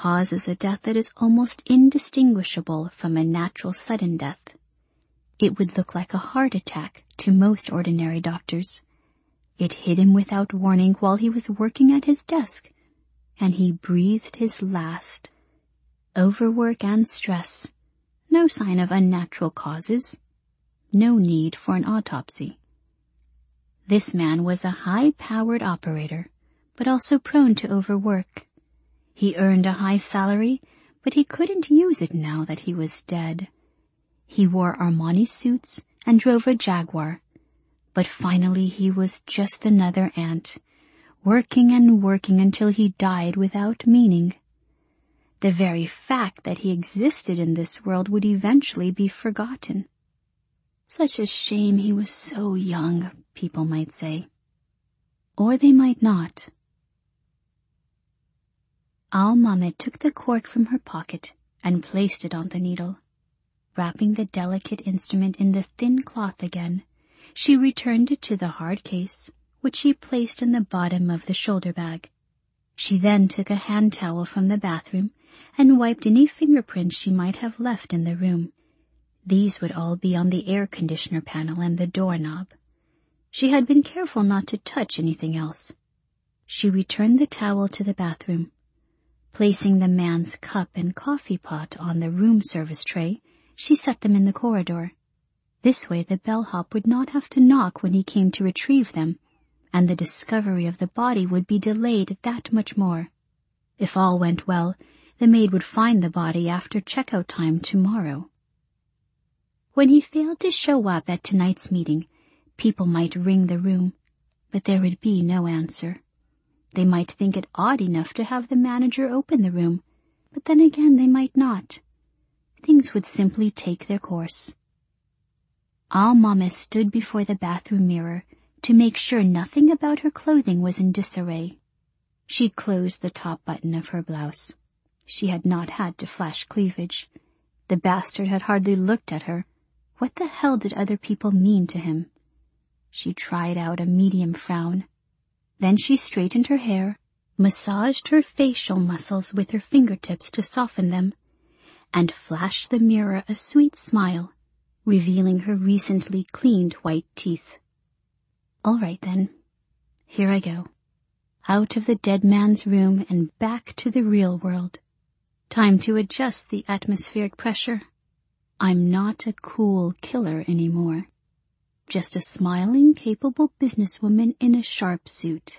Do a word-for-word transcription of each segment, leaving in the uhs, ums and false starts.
causes a death that is almost indistinguishable from a natural sudden death. It would look like a heart attack to most ordinary doctors. It hit him without warning while he was working at his desk, and he breathed his last. Overwork and stress. No sign of unnatural causes. No need for an autopsy. This man was a high-powered operator, but also prone to overwork. He earned a high salary, but he couldn't use it now that he was dead. He wore Armani suits and drove a Jaguar, but finally he was just another ant, working and working until he died without meaning. The very fact that he existed in this world would eventually be forgotten. Such a shame he was so young, people might say. Or they might not. Al-Mamet took the cork from her pocket and placed it on the needle. Wrapping the delicate instrument in the thin cloth again, she returned it to the hard case, which she placed in the bottom of the shoulder bag. She then took a hand towel from the bathroom and wiped any fingerprints she might have left in the room. These would all be on the air conditioner panel and the doorknob. She had been careful not to touch anything else. She returned the towel to the bathroom. Placing the man's cup and coffee pot on the room service tray, she set them in the corridor. This way the bellhop would not have to knock when he came to retrieve them, and the discovery of the body would be delayed that much more. If all went well, the maid would find the body after checkout time tomorrow. When he failed to show up at tonight's meeting, people might ring the room, but there would be no answer. They might think it odd enough to have the manager open the room, but then again they might not. Things would simply take their course. Al-Mamet stood before the bathroom mirror to make sure nothing about her clothing was in disarray. She closed the top button of her blouse. She had not had to flash cleavage. The bastard had hardly looked at her. What the hell did other people mean to him? She tried out a medium frown. Then she straightened her hair, massaged her facial muscles with her fingertips to soften them, and flashed the mirror a sweet smile, revealing her recently cleaned white teeth. All right then, here I go. Out of the dead man's room and back to the real world. Time to adjust the atmospheric pressure. I'm not a cool killer anymore. Just a smiling, capable businesswoman in a sharp suit.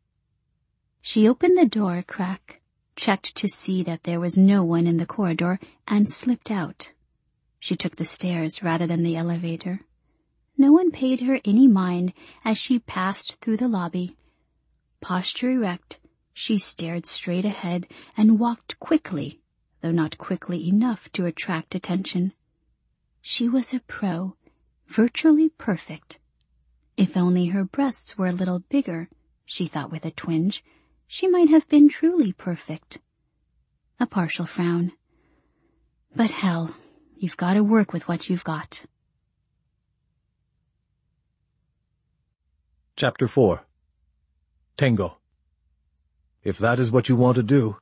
She opened the door a crack, checked to see that there was no one in the corridor, and slipped out. She took the stairs rather than the elevator. No one paid her any mind as she passed through the lobby. Posture erect, she stared straight ahead and walked quickly, though not quickly enough to attract attention. She was a pro, virtually perfect. If only her breasts were a little bigger, she thought with a twinge, she might have been truly perfect. A partial frown. But hell, you've got to work with what you've got. Chapter four. Tengo. If that is what you want to do.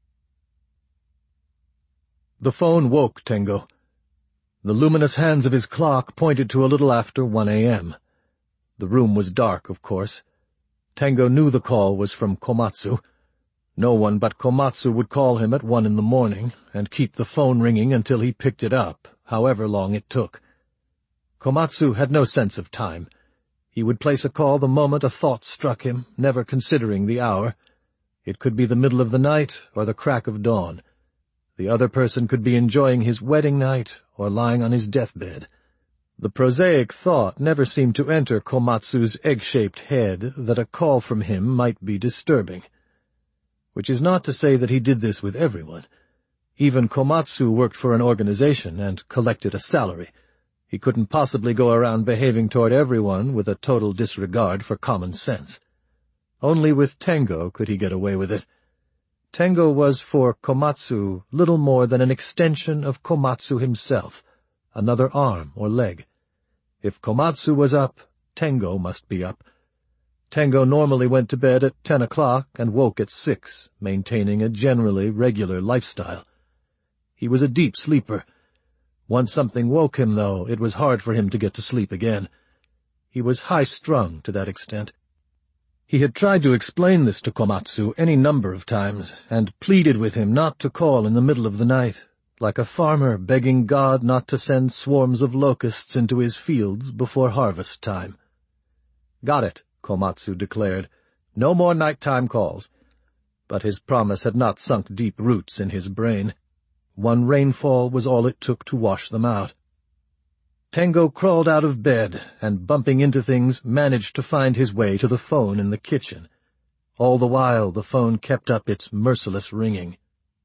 The phone woke Tengo. The luminous hands of his clock pointed to a little after one a.m. The room was dark, of course. Tengo knew the call was from Komatsu. No one but Komatsu would call him at one in the morning, and keep the phone ringing until he picked it up, however long it took. Komatsu had no sense of time. He would place a call the moment a thought struck him, never considering the hour. It could be the middle of the night or the crack of dawn. The other person could be enjoying his wedding night or lying on his deathbed. The prosaic thought never seemed to enter Komatsu's egg-shaped head that a call from him might be disturbing. Which is not to say that he did this with everyone. Even Komatsu worked for an organization and collected a salary. He couldn't possibly go around behaving toward everyone with a total disregard for common sense. Only with Tengo could he get away with it. Tengo was for Komatsu little more than an extension of Komatsu himself, another arm or leg. If Komatsu was up, Tengo must be up. Tengo normally went to bed at ten o'clock and woke at six, maintaining a generally regular lifestyle. He was a deep sleeper. Once something woke him, though, it was hard for him to get to sleep again. He was high-strung to that extent. He had tried to explain this to Komatsu any number of times, and pleaded with him not to call in the middle of the night, like a farmer begging God not to send swarms of locusts into his fields before harvest time. "Got it," Komatsu declared. "No more nighttime calls." But his promise had not sunk deep roots in his brain. One rainfall was all it took to wash them out. Tengo crawled out of bed and, bumping into things, managed to find his way to the phone in the kitchen. All the while the phone kept up its merciless ringing.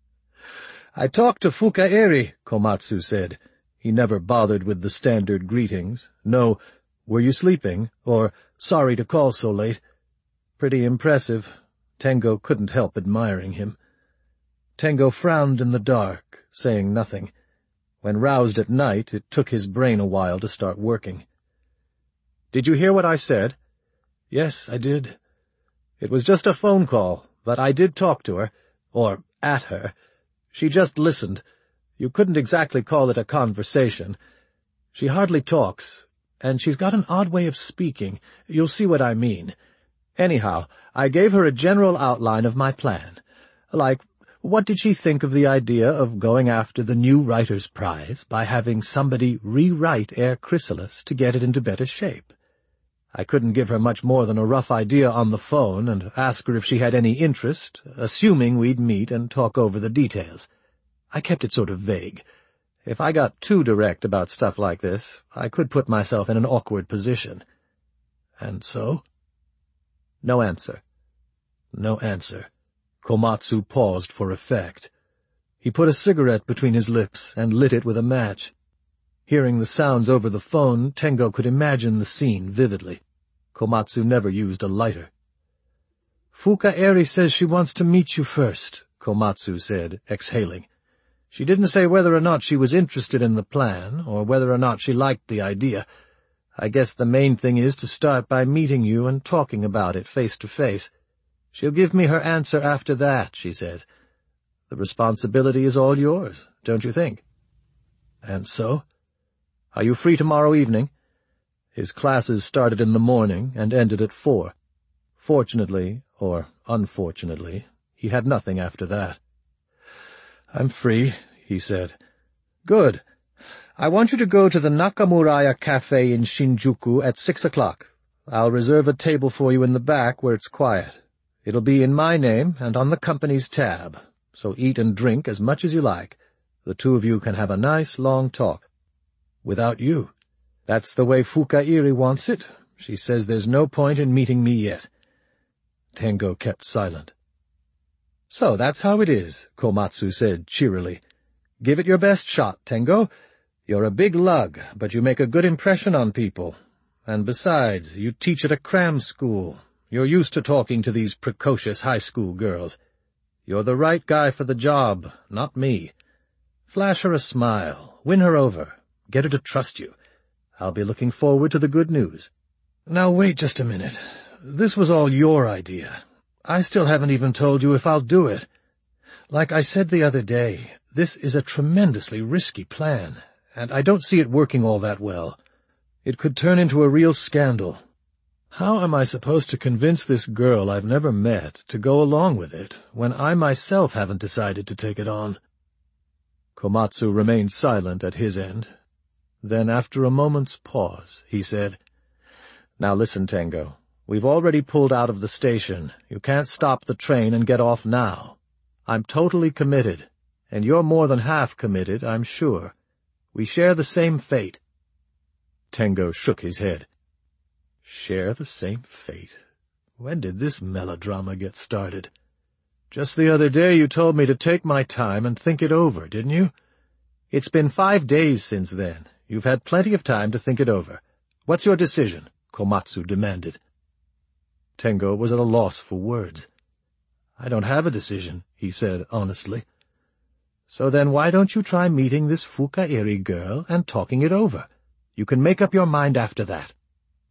"I talked to Fukaeri," Komatsu said. He never bothered with the standard greetings. No, "Were you sleeping?" or "Sorry to call so late." Pretty impressive. Tengo couldn't help admiring him. Tengo frowned in the dark, saying nothing. When roused at night, it took his brain a while to start working. "Did you hear what I said?" "Yes, I did." "It was just a phone call, but I did talk to her, or at her. She just listened. You couldn't exactly call it a conversation. She hardly talks, and she's got an odd way of speaking. You'll see what I mean. Anyhow, I gave her a general outline of my plan. Like, what did she think of the idea of going after the new writer's prize by having somebody rewrite Air Chrysalis to get it into better shape? I couldn't give her much more than a rough idea on the phone and ask her if she had any interest, assuming we'd meet and talk over the details. I kept it sort of vague. If I got too direct about stuff like this, I could put myself in an awkward position. And so? No answer. No answer. Komatsu paused for effect. He put a cigarette between his lips and lit it with a match. Hearing the sounds over the phone, Tengo could imagine the scene vividly. Komatsu never used a lighter. "Fukaeri says she wants to meet you first," Komatsu said, exhaling. "She didn't say whether or not she was interested in the plan, or whether or not she liked the idea. I guess the main thing is to start by meeting you and talking about it face to face. She'll give me her answer after that, she says. The responsibility is all yours, don't you think?" "And so? Are you free tomorrow evening?" His classes started in the morning and ended at four. Fortunately, or unfortunately, he had nothing after that. "I'm free," he said. "Good. I want you to go to the Nakamuraya Cafe in Shinjuku at six o'clock. I'll reserve a table for you in the back where it's quiet. It'll be in my name and on the company's tab, so eat and drink as much as you like. The two of you can have a nice long talk. Without you. That's the way Fukaeri wants it. She says there's no point in meeting me yet." Tengo kept silent. "So that's how it is," Komatsu said cheerily. "Give it your best shot, Tengo. You're a big lug, but you make a good impression on people. And besides, you teach at a cram school. You're used to talking to these precocious high school girls. You're the right guy for the job, not me. Flash her a smile, win her over, get her to trust you. I'll be looking forward to the good news." "Now wait just a minute. This was all your idea. I still haven't even told you if I'll do it. Like I said the other day, this is a tremendously risky plan, and I don't see it working all that well. It could turn into a real scandal. How am I supposed to convince this girl I've never met to go along with it when I myself haven't decided to take it on?" Komatsu remained silent at his end. Then, after a moment's pause, he said, "Now listen, Tengo. We've already pulled out of the station. You can't stop the train and get off now. I'm totally committed, and you're more than half committed, I'm sure. We share the same fate." Tengo shook his head. Share the same fate? When did this melodrama get started? Just the other day you told me to take my time and think it over, didn't you? It's been five days since then. You've had plenty of time to think it over. What's your decision? Komatsu demanded. Tengo was at a loss for words. "I don't have a decision," he said honestly. "So then why don't you try meeting this Fukaeri girl and talking it over? You can make up your mind after that."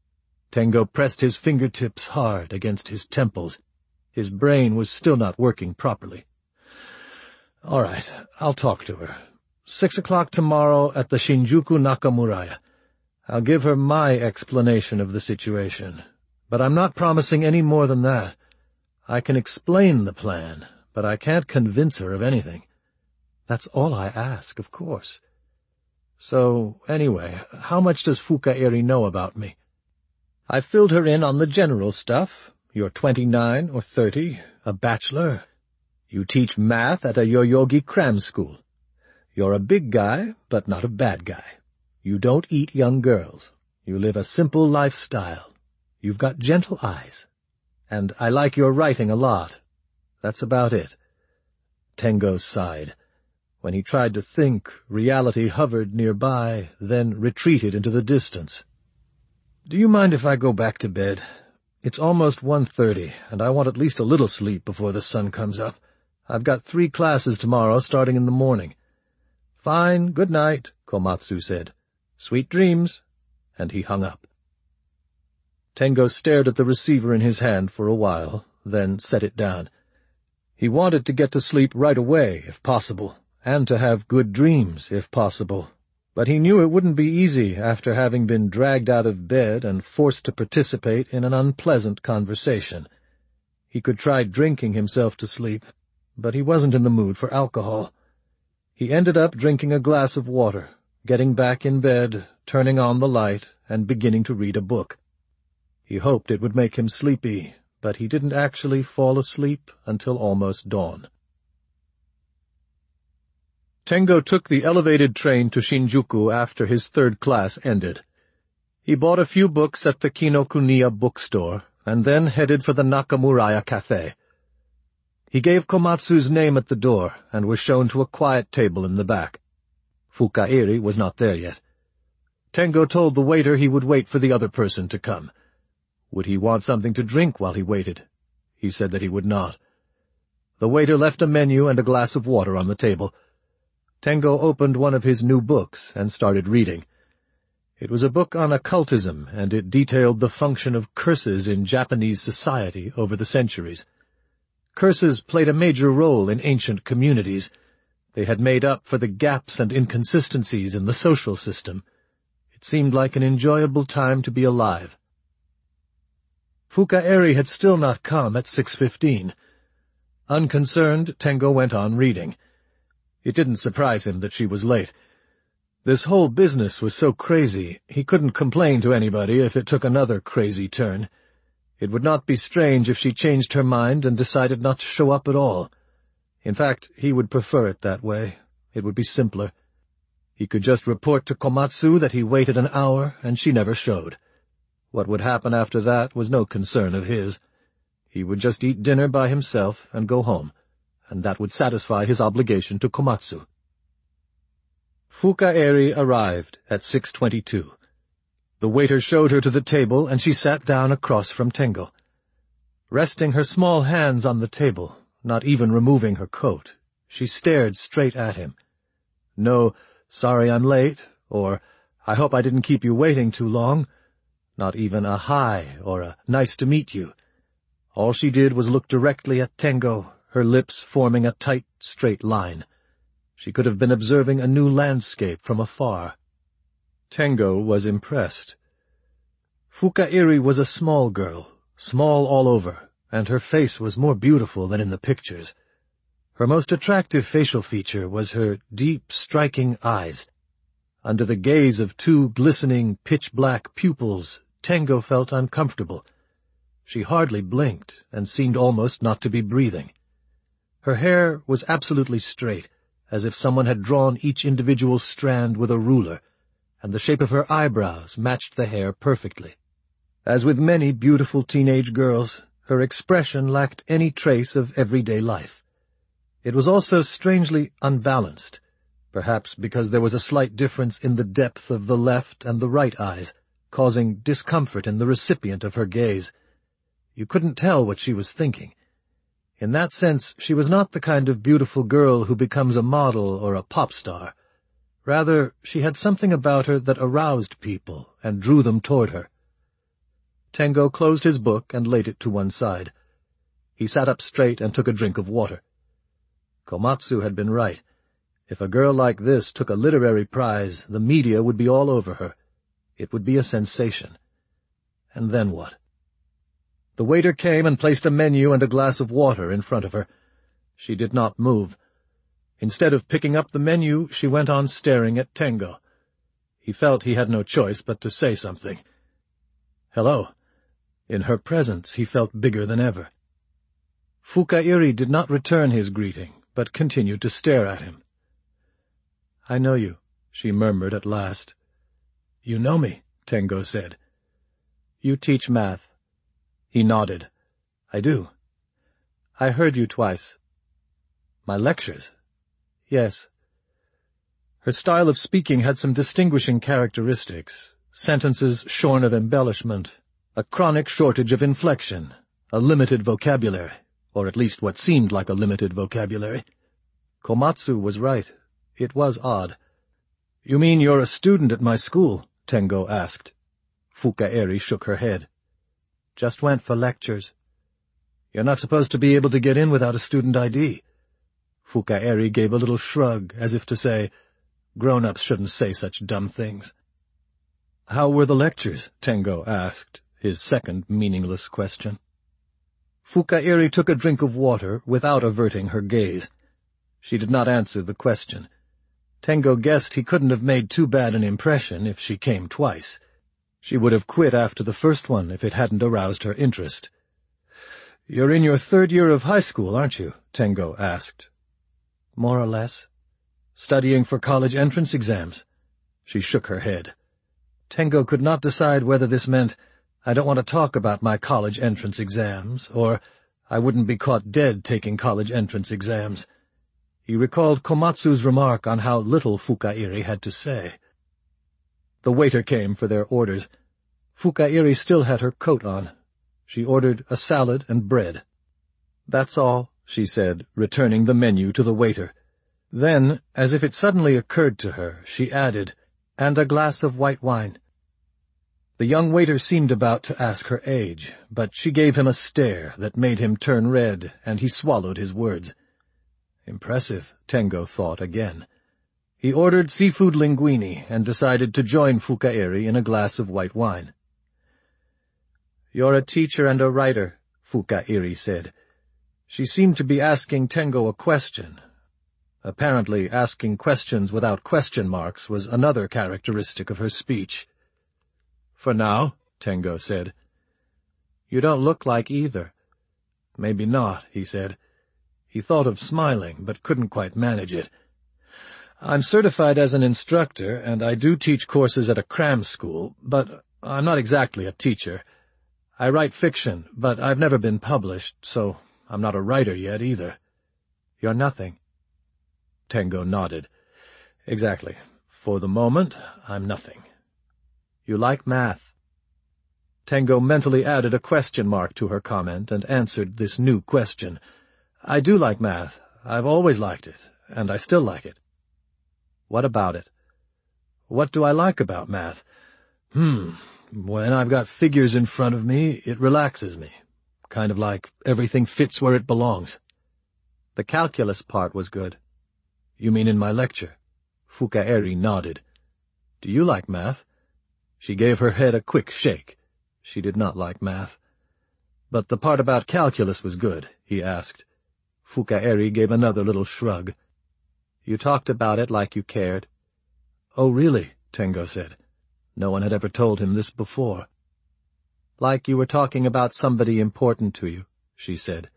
Tengo pressed his fingertips hard against his temples. His brain was still not working properly. "All right, I'll talk to her. Six o'clock tomorrow at the Shinjuku Nakamuraya. I'll give her my explanation of the situation, but I'm not promising any more than that. I can explain the plan, but I can't convince her of anything. That's all I ask, of course. So, anyway, how much does Fukaeri know about me?" "I filled her in on the general stuff. You're twenty-nine or thirty, a bachelor. You teach math at a Yoyogi cram school. You're a big guy, but not a bad guy. You don't eat young girls. You live a simple lifestyle. You've got gentle eyes. And I like your writing a lot. That's about it." Tengo sighed. When he tried to think, reality hovered nearby, then retreated into the distance. "Do you mind if I go back to bed? It's almost one thirty, and I want at least a little sleep before the sun comes up. I've got three classes tomorrow starting in the morning." "Fine, good night," Komatsu said. "Sweet dreams," and he hung up. Tengo stared at the receiver in his hand for a while, then set it down. He wanted to get to sleep right away, if possible, and to have good dreams, if possible, but he knew it wouldn't be easy after having been dragged out of bed and forced to participate in an unpleasant conversation. He could try drinking himself to sleep, but he wasn't in the mood for alcohol. He ended up drinking a glass of water, getting back in bed, turning on the light, and beginning to read a book. He hoped it would make him sleepy, but he didn't actually fall asleep until almost dawn. Tengo took the elevated train to Shinjuku after his third class ended. He bought a few books at the Kinokuniya bookstore, and then headed for the Nakamuraya Cafe. He gave Komatsu's name at the door, and was shown to a quiet table in the back. Fukaeri was not there yet. Tengo told the waiter he would wait for the other person to come. Would he want something to drink while he waited? He said that he would not. The waiter left a menu and a glass of water on the table. Tengo opened one of his new books and started reading. It was a book on occultism, and it detailed the function of curses in Japanese society over the centuries. Curses played a major role in ancient communities. They had made up for the gaps and inconsistencies in the social system. It seemed like an enjoyable time to be alive. Fukaeri had still not come at six fifteen. Unconcerned, Tengo went on reading. It didn't surprise him that she was late. This whole business was so crazy, he couldn't complain to anybody if it took another crazy turn. It would not be strange if she changed her mind and decided not to show up at all. In fact, he would prefer it that way. It would be simpler. He could just report to Komatsu that he waited an hour and she never showed. What would happen after that was no concern of his. He would just eat dinner by himself and go home, and that would satisfy his obligation to Komatsu. Fukaeri arrived at six twenty-two. The waiter showed her to the table, and she sat down across from Tengo. Resting her small hands on the table, not even removing her coat, she stared straight at him. No, "Sorry I'm late," or "I hope I didn't keep you waiting too long." Not even a hi or a "nice to meet you." All she did was look directly at Tengo, her lips forming a tight, straight line. She could have been observing a new landscape from afar. Tengo was impressed. Fukaeri was a small girl, small all over, and her face was more beautiful than in the pictures. Her most attractive facial feature was her deep, striking eyes. Under the gaze of two glistening, pitch-black pupils, Tengo felt uncomfortable. She hardly blinked, and seemed almost not to be breathing. Her hair was absolutely straight, as if someone had drawn each individual strand with a ruler, and the shape of her eyebrows matched the hair perfectly. As with many beautiful teenage girls, her expression lacked any trace of everyday life. It was also strangely unbalanced, perhaps because there was a slight difference in the depth of the left and the right eyes, causing discomfort in the recipient of her gaze. You couldn't tell what she was thinking. In that sense, she was not the kind of beautiful girl who becomes a model or a pop star. Rather, she had something about her that aroused people and drew them toward her. Tengo closed his book and laid it to one side. He sat up straight and took a drink of water. Komatsu had been right. If a girl like this took a literary prize, the media would be all over her. It would be a sensation. And then what? The waiter came and placed a menu and a glass of water in front of her. She did not move. Instead of picking up the menu, she went on staring at Tengo. He felt he had no choice but to say something. Hello. In her presence, he felt bigger than ever. Fukairi did not return his greeting, but continued to stare at him. I know you, she murmured at last. You know me, Tengo said. You teach math. He nodded. I do. I heard you twice. My lectures? Yes. Her style of speaking had some distinguishing characteristics. Sentences shorn of embellishment, a chronic shortage of inflection, a limited vocabulary, or at least what seemed like a limited vocabulary. Komatsu was right. It was odd. You mean you're a student at my school? Tengo asked. Fukairi shook her head. Just went for lectures. You're not supposed to be able to get in without a student I D. Fukairi gave a little shrug, as if to say, grown-ups shouldn't say such dumb things. How were the lectures? Tengo asked, his second meaningless question. Fukairi took a drink of water without averting her gaze. She did not answer the question. Tengo guessed he couldn't have made too bad an impression if she came twice. She would have quit after the first one if it hadn't aroused her interest. You're in your third year of high school, aren't you? Tengo asked. More or less. Studying for college entrance exams. She shook her head. Tengo could not decide whether this meant, I don't want to talk about my college entrance exams, or I wouldn't be caught dead taking college entrance exams. He recalled Komatsu's remark on how little Fukairi had to say. The waiter came for their orders. Fukairi still had her coat on. She ordered a salad and bread. That's all, she said, returning the menu to the waiter. Then, as if it suddenly occurred to her, she added, and a glass of white wine. The young waiter seemed about to ask her age, but she gave him a stare that made him turn red, and he swallowed his words. Impressive, Tengo thought again. He ordered seafood linguine and decided to join Fukairi in a glass of white wine. You're a teacher and a writer, Fukairi said. She seemed to be asking Tengo a question. Apparently, asking questions without question marks was another characteristic of her speech. For now, Tengo said. You don't look like either. Maybe not, he said. He thought of smiling, but couldn't quite manage it. I'm certified as an instructor, and I do teach courses at a cram school, but I'm not exactly a teacher. I write fiction, but I've never been published, so I'm not a writer yet either. You're nothing. Tengo nodded. Exactly. For the moment, I'm nothing. You like math. Tengo mentally added a question mark to her comment and answered this new question. I do like math. I've always liked it, and I still like it. What about it? What do I like about math? Hmm, when I've got figures in front of me, it relaxes me. Kind of like everything fits where it belongs. The calculus part was good. You mean in my lecture? Fukairi nodded. Do you like math? She gave her head a quick shake. She did not like math. But the part about calculus was good, he asked. Fukairi gave another little shrug. You talked about it like you cared. Oh, really? Tengo said. No one had ever told him this before. Like you were talking about somebody important to you, she said.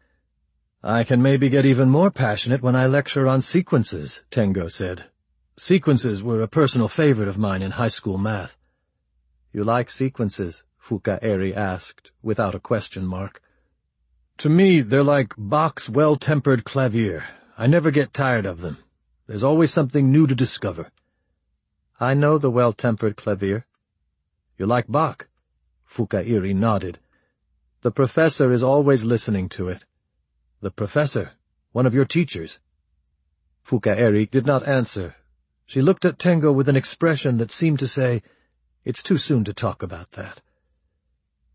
I can maybe get even more passionate when I lecture on sequences, Tengo said. Sequences were a personal favorite of mine in high school math. You like sequences? Fukairi asked, without a question mark. To me, they're like Bach's well-tempered clavier. I never get tired of them. There's always something new to discover. I know the well-tempered clavier. You like Bach? Fukairi nodded. The professor is always listening to it. The professor? One of your teachers? Fukairi did not answer. She looked at Tengo with an expression that seemed to say, it's too soon to talk about that.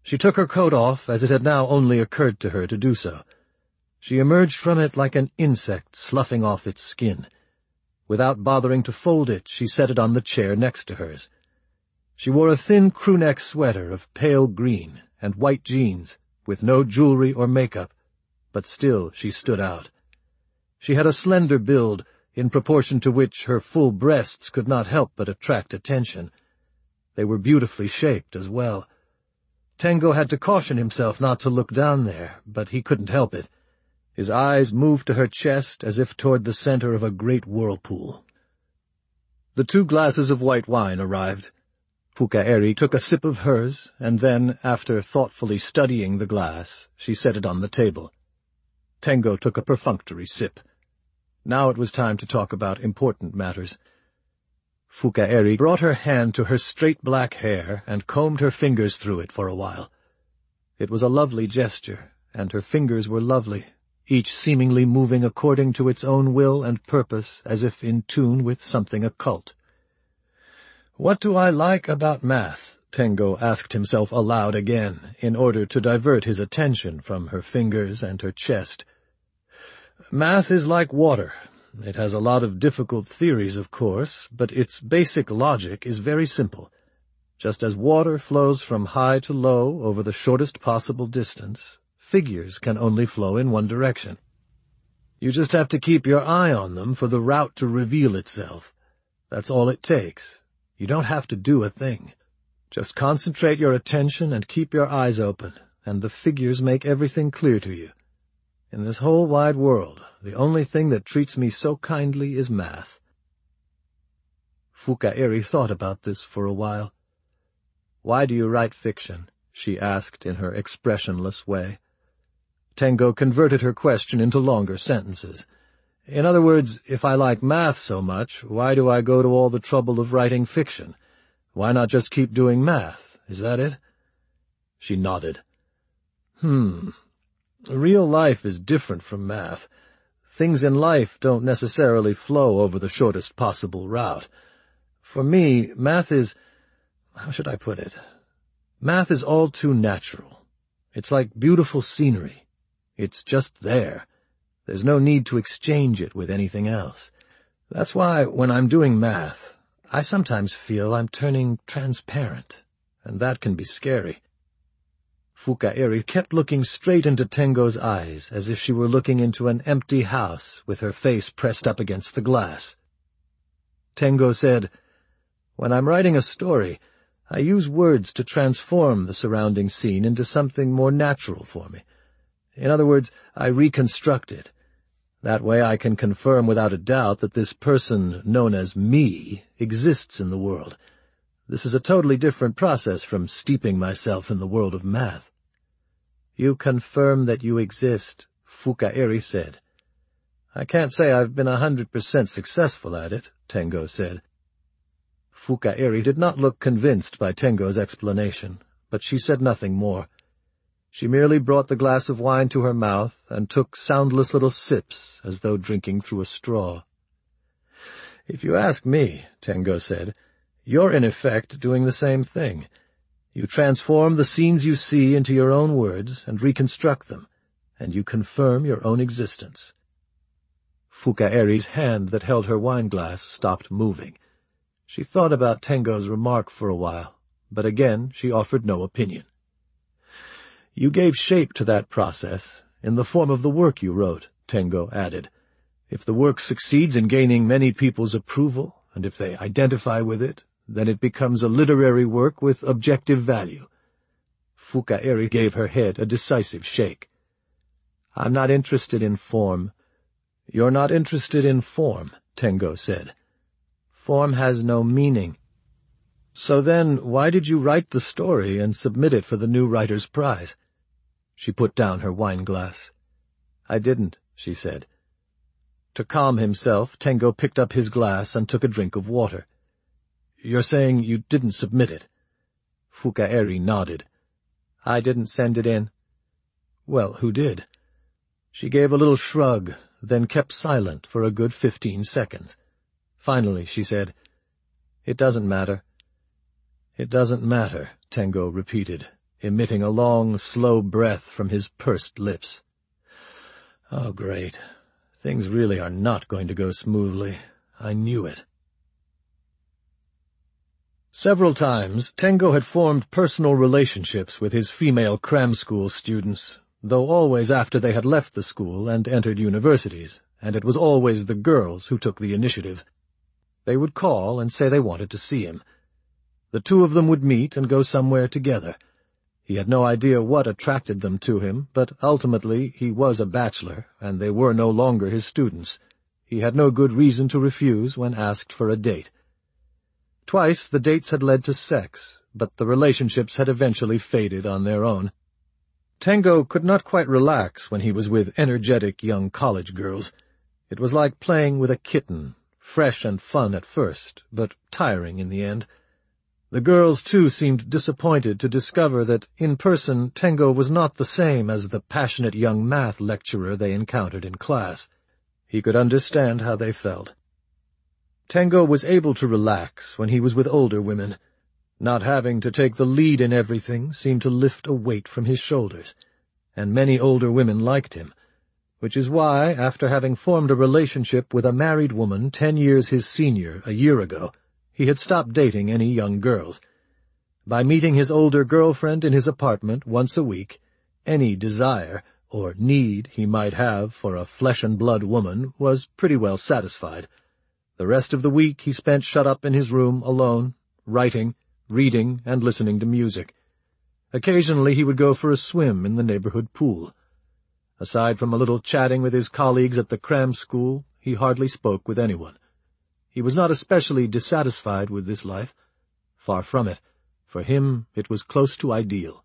She took her coat off, as it had now only occurred to her to do so. She emerged from it like an insect sloughing off its skin. Without bothering to fold it, she set it on the chair next to hers. She wore a thin crewneck sweater of pale green and white jeans, with no jewelry or makeup, but still she stood out. She had a slender build, in proportion to which her full breasts could not help but attract attention. They were beautifully shaped as well. Tengo had to caution himself not to look down there, but he couldn't help it. His eyes moved to her chest as if toward the center of a great whirlpool. The two glasses of white wine arrived. Fukaeri took a sip of hers, and then, after thoughtfully studying the glass, she set it on the table. Tengo took a perfunctory sip. Now it was time to talk about important matters. Fukaeri brought her hand to her straight black hair and combed her fingers through it for a while. It was a lovely gesture, and her fingers were lovely, each seemingly moving according to its own will and purpose, as if in tune with something occult. "What do I like about math?" Tengo asked himself aloud again, in order to divert his attention from her fingers and her chest. "Math is like water. It has a lot of difficult theories, of course, but its basic logic is very simple. Just as water flows from high to low over the shortest possible distance, figures can only flow in one direction. You just have to keep your eye on them for the route to reveal itself. That's all it takes. You don't have to do a thing. Just concentrate your attention and keep your eyes open, and the figures make everything clear to you. In this whole wide world, the only thing that treats me so kindly is math." Fukaeri thought about this for a while. "Why do you write fiction?" she asked in her expressionless way. Tengo converted her question into longer sentences. "In other words, if I like math so much, why do I go to all the trouble of writing fiction? Why not just keep doing math? Is that it?" She nodded. Hmm. Real life is different from math. Things in life don't necessarily flow over the shortest possible route. For me, math is— how should I put it? Math is all too natural. It's like beautiful scenery. It's just there. There's no need to exchange it with anything else. That's why, when I'm doing math, I sometimes feel I'm turning transparent, and that can be scary." Fukaeri kept looking straight into Tengo's eyes, as if she were looking into an empty house with her face pressed up against the glass. Tengo said, "When I'm writing a story, I use words to transform the surrounding scene into something more natural for me. In other words, I reconstruct it. That way I can confirm without a doubt that this person, known as me, exists in the world. This is a totally different process from steeping myself in the world of math." "You confirm that you exist," Fukaeri said. "I can't say I've been a hundred percent successful at it," Tengo said. Fukaeri did not look convinced by Tengo's explanation, but she said nothing more. She merely brought the glass of wine to her mouth and took soundless little sips as though drinking through a straw. "If you ask me," Tengo said, "you're in effect doing the same thing. You transform the scenes you see into your own words and reconstruct them, and you confirm your own existence." Fukaeri's hand that held her wine-glass stopped moving. She thought about Tengo's remark for a while, but again she offered no opinion. "You gave shape to that process, in the form of the work you wrote," Tengo added. "If the work succeeds in gaining many people's approval, and if they identify with it, then it becomes a literary work with objective value." Fukaeri gave her head a decisive shake. "I'm not interested in form." "You're not interested in form," Tengo said. "Form has no meaning." "So then, why did you write the story and submit it for the new writer's prize?" She put down her wine-glass. "I didn't," she said. To calm himself, Tengo picked up his glass and took a drink of water. "You're saying you didn't submit it?" Fukaeri nodded. "I didn't send it in." "Well, who did?" She gave a little shrug, then kept silent for a good fifteen seconds. Finally she said, "It doesn't matter." "It doesn't matter," Tengo repeated, emitting a long, slow breath from his pursed lips. Oh, great. Things really are not going to go smoothly. I knew it. Several times, Tengo had formed personal relationships with his female cram school students, though always after they had left the school and entered universities, and it was always the girls who took the initiative. They would call and say they wanted to see him. The two of them would meet and go somewhere together. He had no idea what attracted them to him, but ultimately he was a bachelor, and they were no longer his students. He had no good reason to refuse when asked for a date. Twice the dates had led to sex, but the relationships had eventually faded on their own. Tengo could not quite relax when he was with energetic young college girls. It was like playing with a kitten, fresh and fun at first, but tiring in the end. The girls, too, seemed disappointed to discover that, in person, Tengo was not the same as the passionate young math lecturer they encountered in class. He could understand how they felt. Tengo was able to relax when he was with older women. Not having to take the lead in everything seemed to lift a weight from his shoulders, and many older women liked him, which is why, after having formed a relationship with a married woman ten years his senior a year ago, he had stopped dating any young girls. By meeting his older girlfriend in his apartment once a week, any desire or need he might have for a flesh-and-blood woman was pretty well satisfied. The rest of the week he spent shut up in his room alone, writing, reading, and listening to music. Occasionally he would go for a swim in the neighborhood pool. Aside from a little chatting with his colleagues at the cram school, he hardly spoke with anyone. He was not especially dissatisfied with this life. Far from it. For him it was close to ideal.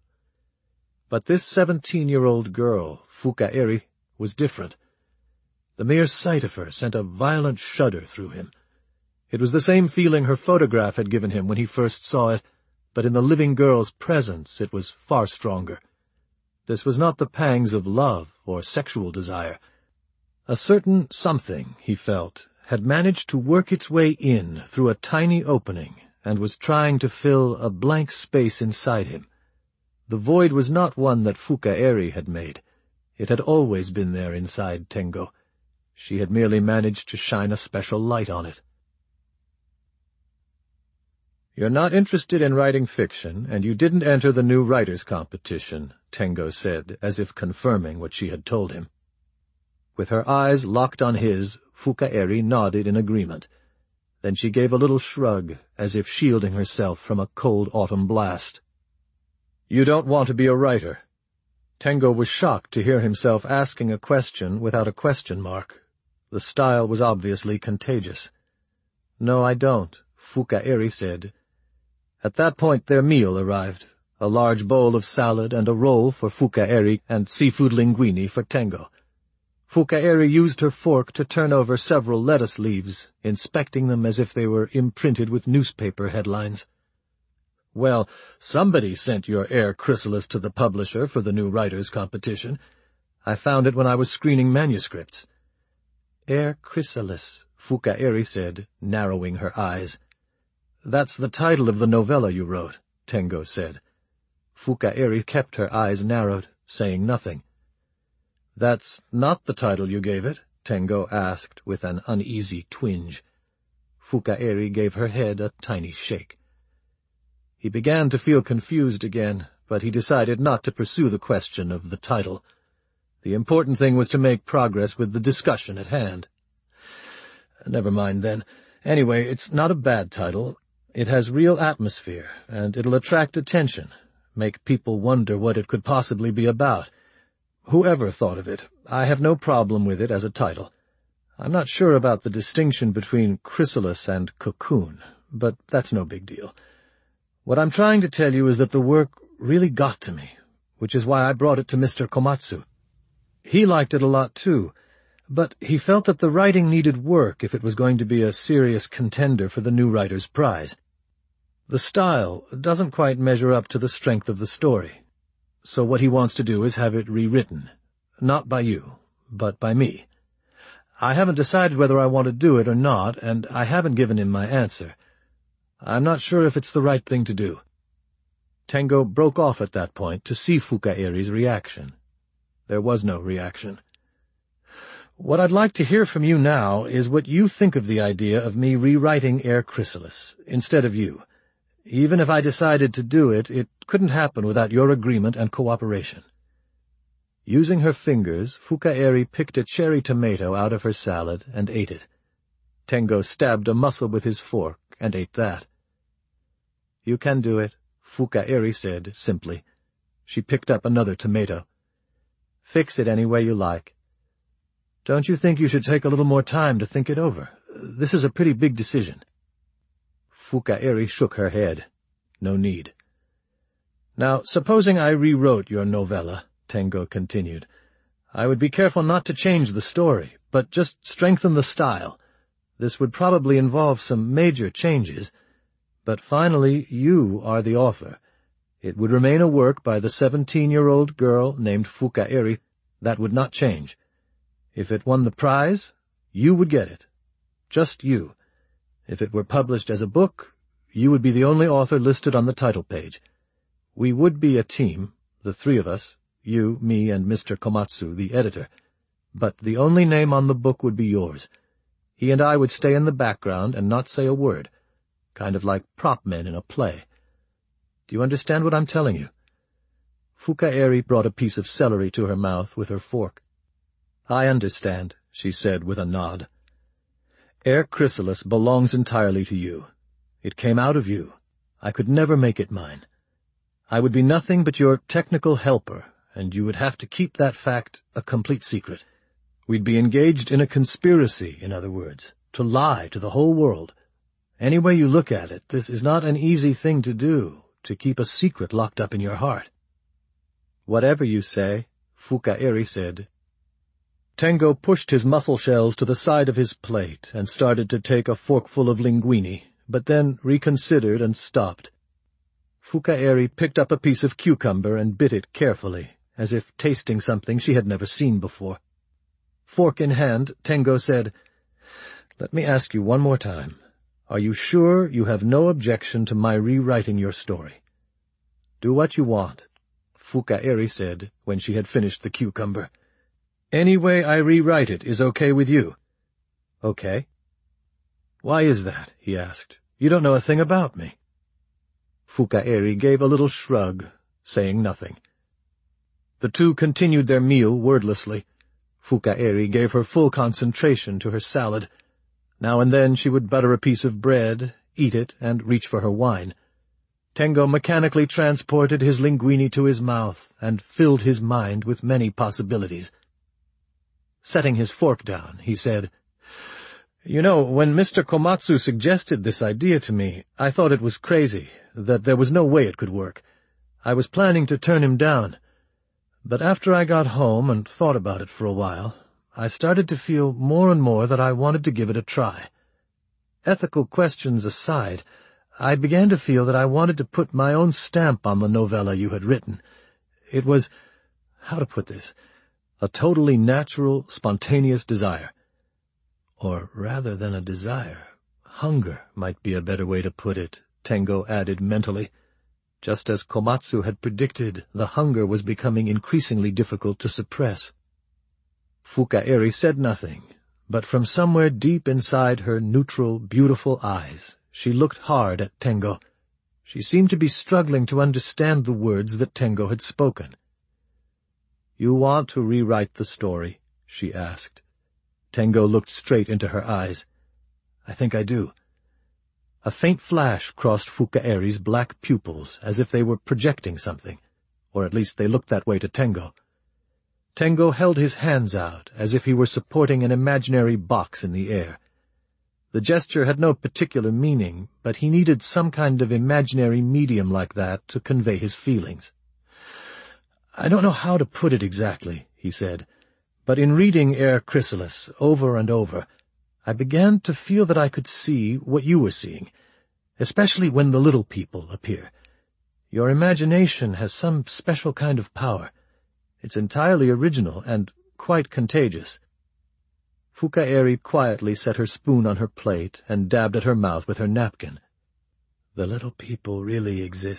But this seventeen-year-old girl, Fuka Eri, was different. The mere sight of her sent a violent shudder through him. It was the same feeling her photograph had given him when he first saw it, but in the living girl's presence it was far stronger. This was not the pangs of love or sexual desire. A certain something, he felt, had managed to work its way in through a tiny opening and was trying to fill a blank space inside him. The void was not one that Fuka Eri had made. It had always been there inside Tengo. She had merely managed to shine a special light on it. "You're not interested in writing fiction, and you didn't enter the new writers' competition," Tengo said, as if confirming what she had told him. With her eyes locked on his, Fuka Eri nodded in agreement. Then she gave a little shrug, as if shielding herself from a cold autumn blast. "You don't want to be a writer." Tengo was shocked to hear himself asking a question without a question mark. The style was obviously contagious. "No, I don't," Fuka Eri said. At that point their meal arrived, a large bowl of salad and a roll for Fuka Eri and seafood linguine for Tengo. Fuka Eri used her fork to turn over several lettuce leaves, inspecting them as if they were imprinted with newspaper headlines. "Well, somebody sent your Air Chrysalis to the publisher for the new writers' competition. I found it when I was screening manuscripts." "Air Chrysalis," Fuka Eri said, narrowing her eyes. "That's the title of the novella you wrote," Tengo said. Fuka Eri kept her eyes narrowed, saying nothing. "That's not the title you gave it?" Tengo asked with an uneasy twinge. Fuka Eri gave her head a tiny shake. He began to feel confused again, but he decided not to pursue the question of the title. The important thing was to make progress with the discussion at hand. "Never mind, then. Anyway, it's not a bad title. It has real atmosphere, and it'll attract attention, make people wonder what it could possibly be about. Whoever thought of it, I have no problem with it as a title. I'm not sure about the distinction between chrysalis and cocoon, but that's no big deal. What I'm trying to tell you is that the work really got to me, which is why I brought it to Mister Komatsu. He liked it a lot, too, but he felt that the writing needed work if it was going to be a serious contender for the New Writer's Prize. The style doesn't quite measure up to the strength of the story, so what he wants to do is have it rewritten, not by you, but by me. I haven't decided whether I want to do it or not, and I haven't given him my answer. I'm not sure if it's the right thing to do." Tengo broke off at that point to see Fukaeri's reaction. There was no reaction. "What I'd like to hear from you now is what you think of the idea of me rewriting Air Chrysalis, instead of you. Even if I decided to do it, it couldn't happen without your agreement and cooperation." Using her fingers, Fukaeri picked a cherry tomato out of her salad and ate it. Tengo stabbed a mussel with his fork and ate that. "You can do it," Fukaeri said simply. She picked up another tomato. "Fix it any way you like. Don't you think you should take a little more time to think it over? This is a pretty big decision." Fukaeri shook her head. "No need." "Now, supposing I rewrote your novella," Tengo continued, "I would be careful not to change the story, but just strengthen the style. This would probably involve some major changes, but finally you are the author. It would remain a work by the seventeen-year-old girl named Fukaeri. That would not change. If it won the prize, you would get it. Just you. If it were published as a book, you would be the only author listed on the title page. We would be a team, the three of us, you, me, and Mister Komatsu, the editor, but the only name on the book would be yours. He and I would stay in the background and not say a word, kind of like prop men in a play. Do you understand what I'm telling you?" Fukaeri brought a piece of celery to her mouth with her fork. "I understand," she said with a nod. "Air Chrysalis belongs entirely to you. It came out of you. I could never make it mine. I would be nothing but your technical helper, and you would have to keep that fact a complete secret. We'd be engaged in a conspiracy, in other words, to lie to the whole world. Any way you look at it, this is not an easy thing to do, to keep a secret locked up in your heart." "Whatever you say," Fukaeri said. Tengo pushed his mussel shells to the side of his plate and started to take a forkful of linguine, but then reconsidered and stopped. Fukaeri picked up a piece of cucumber and bit it carefully, as if tasting something she had never seen before. Fork in hand, Tengo said, "Let me ask you one more time. Are you sure you have no objection to my rewriting your story?" "Do what you want," Fukaeri said when she had finished the cucumber. "Any way I rewrite it is okay with you?" "Okay." "Why is that?" he asked. "You don't know a thing about me." Fukaeri gave a little shrug, saying nothing. The two continued their meal wordlessly. Fukaeri gave her full concentration to her salad. Now and then she would butter a piece of bread, eat it, and reach for her wine. Tengo mechanically transported his linguine to his mouth and filled his mind with many possibilities. Setting his fork down, he said, "You know, when Mister Komatsu suggested this idea to me, I thought it was crazy, that there was no way it could work. I was planning to turn him down. But after I got home and thought about it for a while, I started to feel more and more that I wanted to give it a try. Ethical questions aside, I began to feel that I wanted to put my own stamp on the novella you had written. It was, how to put this, a totally natural, spontaneous desire. Or rather than a desire, hunger might be a better way to put it," Tengo added mentally. Just as Komatsu had predicted, the hunger was becoming increasingly difficult to suppress. Fukaeri said nothing, but from somewhere deep inside her neutral, beautiful eyes, she looked hard at Tengo. She seemed to be struggling to understand the words that Tengo had spoken. "You want to rewrite the story?" she asked. Tengo looked straight into her eyes. "I think I do." A faint flash crossed Fukaeri's black pupils, as if they were projecting something, or at least they looked that way to Tengo. Tengo held his hands out, as if he were supporting an imaginary box in the air. The gesture had no particular meaning, but he needed some kind of imaginary medium like that to convey his feelings. "I don't know how to put it exactly," he said, "but in reading Air Chrysalis over and over, I began to feel that I could see what you were seeing, especially when the little people appear. Your imagination has some special kind of power. It's entirely original and quite contagious." Fukaeri quietly set her spoon on her plate and dabbed at her mouth with her napkin. "The little people really exist,"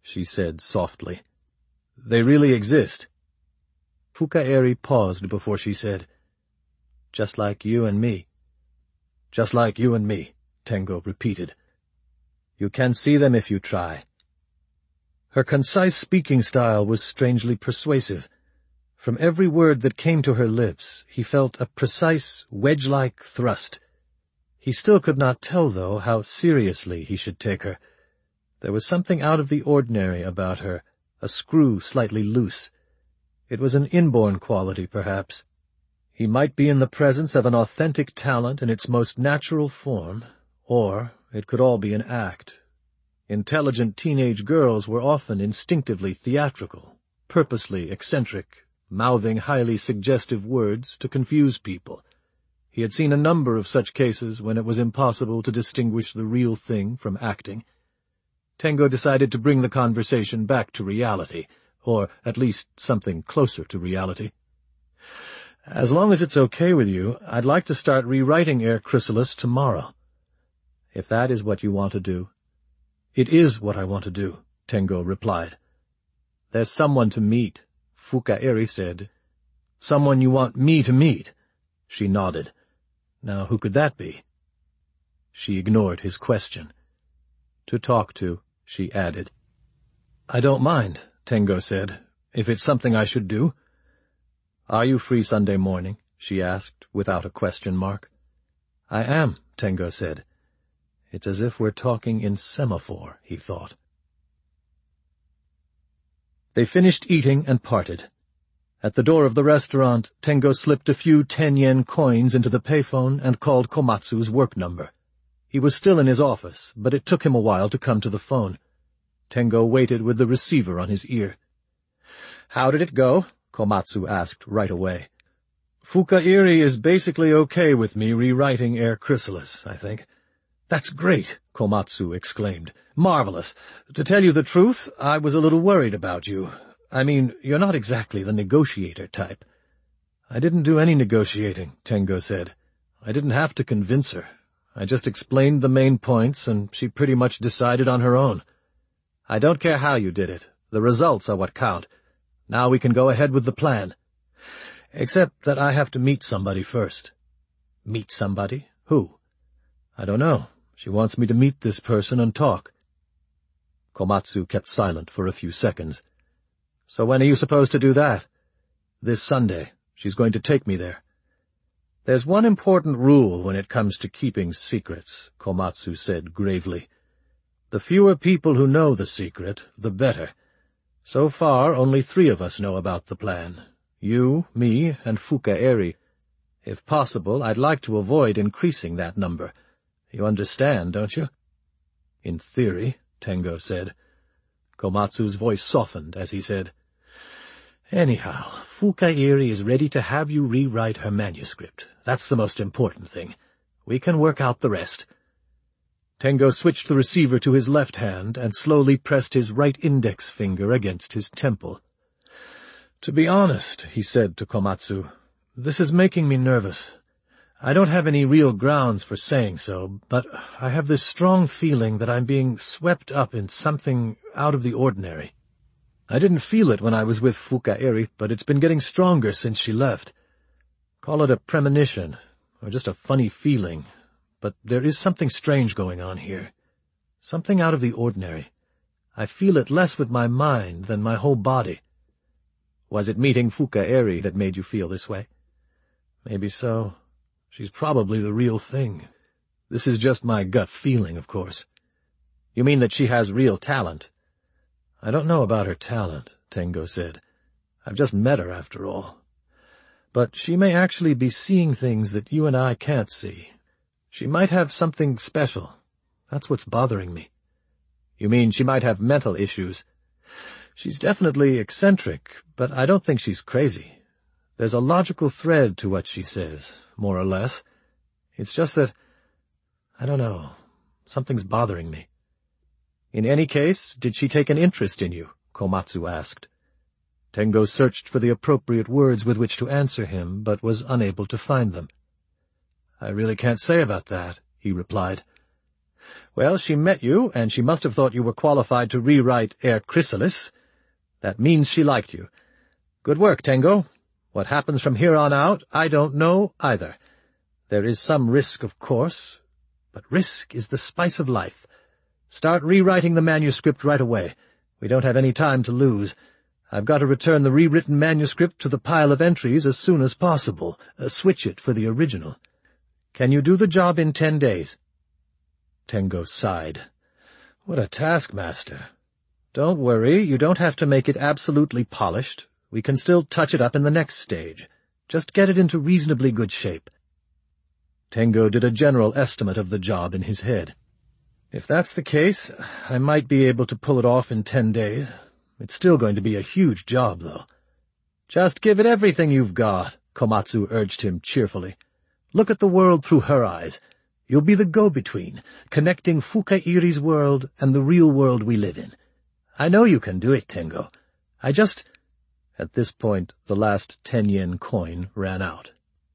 she said softly. They really exist. Fukaeri paused before she said, Just like you and me. Just like you and me, Tengo repeated. You can see them if you try. Her concise speaking style was strangely persuasive. From every word that came to her lips, he felt a precise, wedge-like thrust. He still could not tell, though, how seriously he should take her. There was something out of the ordinary about her, a screw slightly loose. It was an inborn quality, perhaps. He might be in the presence of an authentic talent in its most natural form, or it could all be an act. Intelligent teenage girls were often instinctively theatrical, purposely eccentric, mouthing highly suggestive words to confuse people. He had seen a number of such cases when it was impossible to distinguish the real thing from acting. Tengo decided to bring the conversation back to reality, or at least something closer to reality. As long as it's okay with you, I'd like to start rewriting Air Chrysalis tomorrow. If that is what you want to do. It is what I want to do, Tengo replied. There's someone to meet, Fukaeri said. Someone you want me to meet? She nodded. Now, who could that be? She ignored his question. To talk to, she added. I don't mind, Tengo said, if it's something I should do. Are you free Sunday morning? She asked, without a question mark. I am, Tengo said. It's as if we're talking in semaphore, he thought. They finished eating and parted. At the door of the restaurant, Tengo slipped a few ten-yen coins into the payphone and called Komatsu's work number. He was still in his office, but it took him a while to come to the phone. Tengo waited with the receiver on his ear. How did it go? Komatsu asked right away. Fukaeri is basically okay with me rewriting Air Chrysalis, I think. That's great, Komatsu exclaimed. Marvelous. To tell you the truth, I was a little worried about you. I mean, you're not exactly the negotiator type. I didn't do any negotiating, Tengo said. I didn't have to convince her. I just explained the main points, and she pretty much decided on her own. I don't care how you did it. The results are what count. Now we can go ahead with the plan. Except that I have to meet somebody first. Meet somebody? Who? I don't know. She wants me to meet this person and talk. Komatsu kept silent for a few seconds. So when are you supposed to do that? This Sunday. She's going to take me there. There's one important rule when it comes to keeping secrets, Komatsu said gravely. The fewer people who know the secret, the better. So far, only three of us know about the plan. You, me, and Fukaeri. If possible, I'd like to avoid increasing that number. You understand, don't you? In theory, Tengo said. Komatsu's voice softened as he said, Anyhow, Fukaeri is ready to have you rewrite her manuscript. That's the most important thing. We can work out the rest. Tengo switched the receiver to his left hand and slowly pressed his right index finger against his temple. To be honest, he said to Komatsu, this is making me nervous. I don't have any real grounds for saying so, but I have this strong feeling that I'm being swept up in something out of the ordinary. I didn't feel it when I was with Fukaeri, but it's been getting stronger since she left. Call it a premonition, or just a funny feeling, but there is something strange going on here. Something out of the ordinary. I feel it less with my mind than my whole body. Was it meeting Fukaeri that made you feel this way? Maybe so. She's probably the real thing. This is just my gut feeling, of course. You mean that she has real talent? I don't know about her talent, Tengo said. I've just met her, after all. But she may actually be seeing things that you and I can't see. She might have something special. That's what's bothering me. You mean she might have mental issues? She's definitely eccentric, but I don't think she's crazy. There's a logical thread to what she says, more or less. It's just that, I don't know, something's bothering me. In any case, did she take an interest in you? Komatsu asked. Tengo searched for the appropriate words with which to answer him, but was unable to find them. I really can't say about that, he replied. Well, she met you, and she must have thought you were qualified to rewrite Air Chrysalis. That means she liked you. Good work, Tengo. What happens from here on out, I don't know either. There is some risk, of course, but risk is the spice of life. Start rewriting the manuscript right away. We don't have any time to lose. I've got to return the rewritten manuscript to the pile of entries as soon as possible. Uh, switch it for the original. Can you do the job in ten days? Tengo sighed. What a taskmaster. Don't worry, you don't have to make it absolutely polished. We can still touch it up in the next stage. Just get it into reasonably good shape. Tengo did a general estimate of the job in his head. If that's the case, I might be able to pull it off in ten days. It's still going to be a huge job, though. Just give it everything you've got, Komatsu urged him cheerfully. Look at the world through her eyes. You'll be the go-between, connecting Fukairi's world and the real world we live in. I know you can do it, Tengo. I just— At this point, the last ten-yen coin ran out.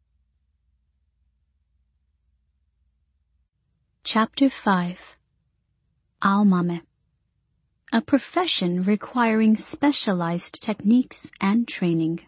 Chapter five. Aomame. A profession requiring specialized techniques and training.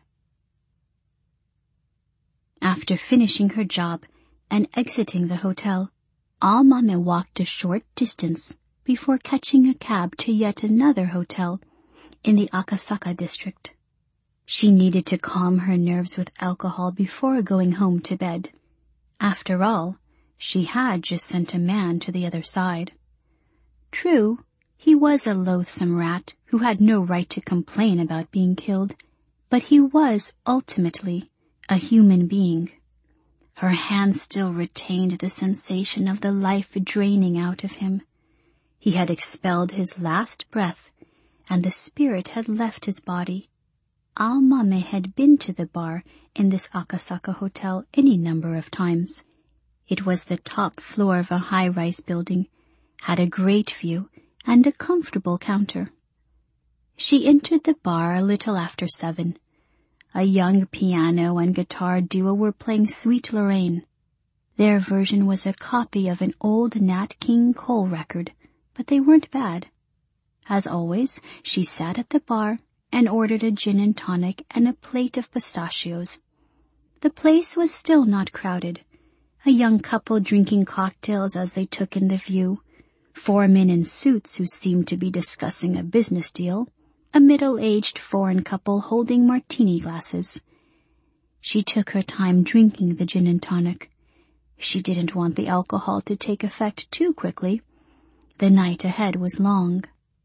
After finishing her job and exiting the hotel, Aomame walked a short distance before catching a cab to yet another hotel in the Akasaka district. She needed to calm her nerves with alcohol before going home to bed. After all, she had just sent a man to the other side. True, he was a loathsome rat who had no right to complain about being killed, but he was ultimately a human being. Her hand still retained the sensation of the life draining out of him. He had expelled his last breath, and the spirit had left his body. Aomame had been to the bar in this Akasaka hotel any number of times. It was the top floor of a high-rise building, had a great view, and a comfortable counter. She entered the bar a little after seven. A young piano and guitar duo were playing Sweet Lorraine. Their version was a copy of an old Nat King Cole record, but they weren't bad. As always, she sat at the bar and ordered a gin and tonic and a plate of pistachios. The place was still not crowded. A young couple drinking cocktails as they took in the view, four men in suits who seemed to be discussing a business deal, a middle-aged foreign couple holding martini glasses. She took her time drinking the gin and tonic. She didn't want the alcohol to take effect too quickly. The night ahead was long.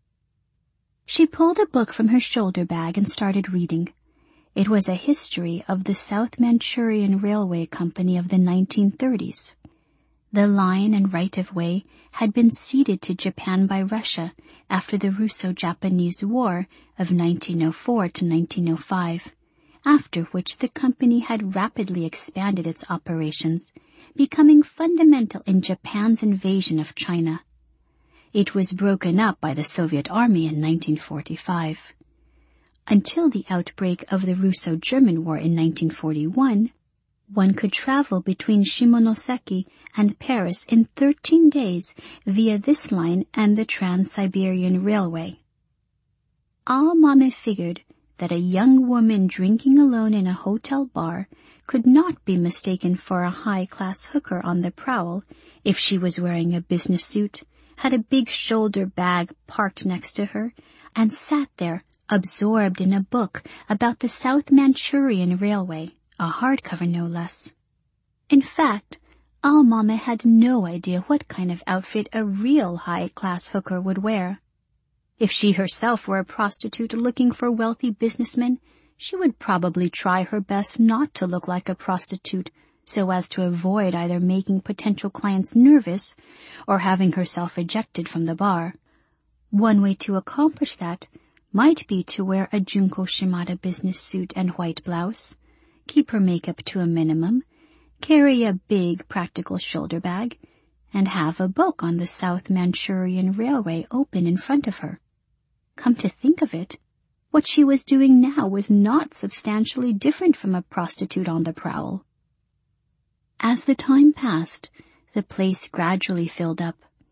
She pulled a book from her shoulder bag and started reading. It was a history of the South Manchurian Railway Company of the nineteen thirties. The line and right-of-way had been ceded to Japan by Russia after the Russo-Japanese War of nineteen oh four to nineteen oh five, after which the company had rapidly expanded its operations, becoming fundamental in Japan's invasion of China. It was broken up by the Soviet Army in nineteen forty-five. Until the outbreak of the Russo-German War in nineteen forty-one, one could travel between Shimonoseki and Paris in thirteen days via this line and the Trans-Siberian Railway. Aomame figured that a young woman drinking alone in a hotel bar could not be mistaken for a high-class hooker on the prowl if she was wearing a business suit, had a big shoulder bag parked next to her, and sat there absorbed in a book about the South Manchurian Railway, a hardcover no less. In fact, Aomame had no idea what kind of outfit a real high-class hooker would wear. If she herself were a prostitute looking for wealthy businessmen, she would probably try her best not to look like a prostitute so as to avoid either making potential clients nervous or having herself ejected from the bar. One way to accomplish that might be to wear a Junko Shimada business suit and white blouse, keep her makeup to a minimum, carry a big practical shoulder bag, and have a book on the South Manchurian Railway open in front of her. Come to think of it, what she was doing now was not substantially different from a prostitute on the prowl. As the time passed, the place gradually filled up.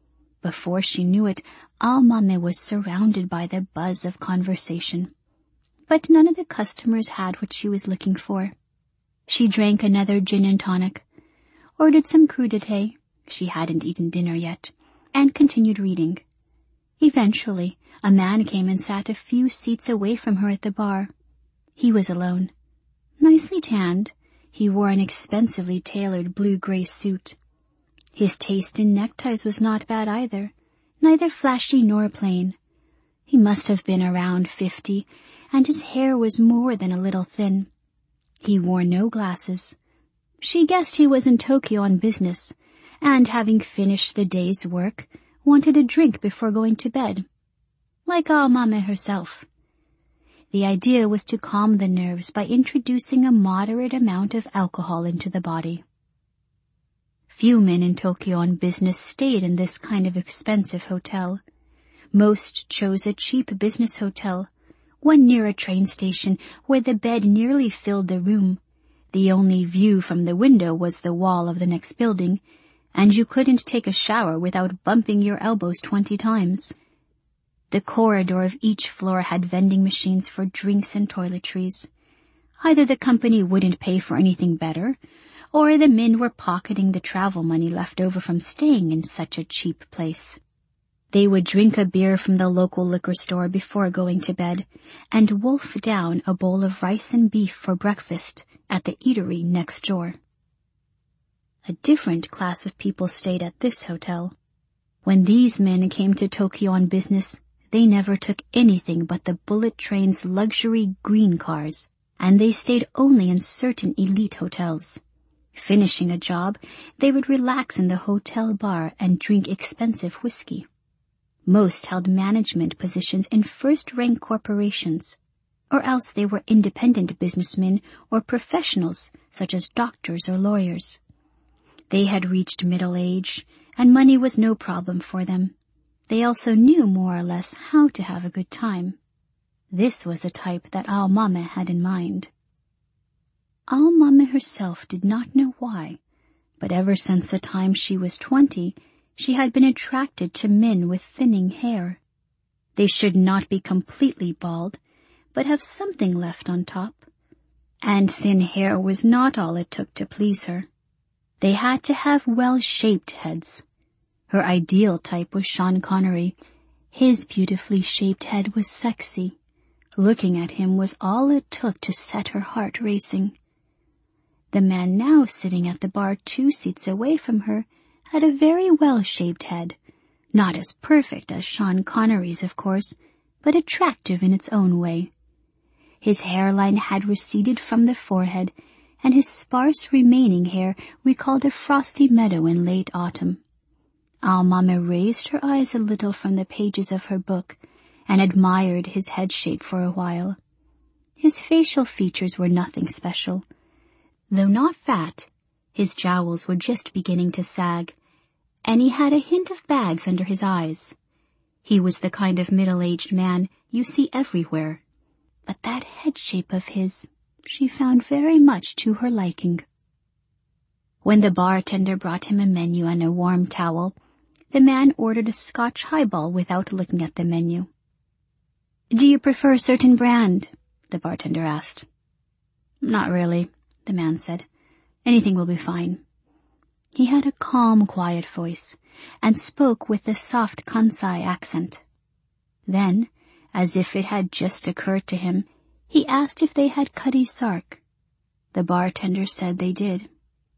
Before she knew it, Aomame was surrounded by the buzz of conversation. But none of the customers had what she was looking for. She drank another gin and tonic, ordered some crudité, she hadn't eaten dinner yet, and continued reading. Eventually, a man came and sat a few seats away from her at the bar. He was alone. Nicely tanned, he wore an expensively tailored blue-gray suit. His taste in neckties was not bad either, neither flashy nor plain. He must have been around fifty, and his hair was more than a little thin. He wore no glasses. She guessed he was in Tokyo on business, and having finished the day's work, wanted a drink before going to bed. Like Aomame herself. The idea was to calm the nerves by introducing a moderate amount of alcohol into the body. Few men in Tokyo on business stayed in this kind of expensive hotel. Most chose a cheap business hotel, one near a train station where the bed nearly filled the room. The only view from the window was the wall of the next building, and you couldn't take a shower without bumping your elbows twenty times. The corridor of each floor had vending machines for drinks and toiletries. Either the company wouldn't pay for anything better, or the men were pocketing the travel money left over from staying in such a cheap place. They would drink a beer from the local liquor store before going to bed, and wolf down a bowl of rice and beef for breakfast at the eatery next door. A different class of people stayed at this hotel. When these men came to Tokyo on business, they never took anything but the bullet train's luxury green cars, and they stayed only in certain elite hotels. Finishing a job, they would relax in the hotel bar and drink expensive whiskey. Most held management positions in first-rank corporations, or else they were independent businessmen or professionals such as doctors or lawyers. They had reached middle age, and money was no problem for them. They also knew more or less how to have a good time. This was the type that Aomame had in mind. Aomame herself did not know why, but ever since the time she was twenty, she had been attracted to men with thinning hair. They should not be completely bald, but have something left on top. And thin hair was not all it took to please her. They had to have well-shaped heads. Her ideal type was Sean Connery. His beautifully shaped head was sexy. Looking at him was all it took to set her heart racing. The man now sitting at the bar two seats away from her had a very well-shaped head, not as perfect as Sean Connery's, of course, but attractive in its own way. His hairline had receded from the forehead, and his sparse remaining hair recalled a frosty meadow in late autumn. Aomame raised her eyes a little from the pages of her book and admired his head shape for a while. His facial features were nothing special. Though not fat, his jowls were just beginning to sag, and he had a hint of bags under his eyes. He was the kind of middle-aged man you see everywhere, but that head shape of his she found very much to her liking. When the bartender brought him a menu and a warm towel, the man ordered a Scotch highball without looking at the menu. "Do you prefer a certain brand?" the bartender asked. "Not really," the man said. "Anything will be fine." He had a calm, quiet voice, and spoke with a soft Kansai accent. Then, as if it had just occurred to him, he asked if they had Cutty Sark. The bartender said they did.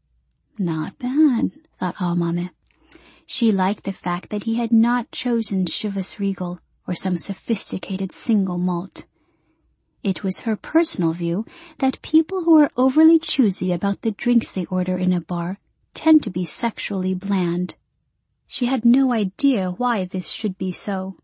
Not bad, thought Aomame. She liked the fact that he had not chosen Chivas Regal or some sophisticated single malt. It was her personal view that people who are overly choosy about the drinks they order in a bar tend to be sexually bland. She had no idea why this should be so.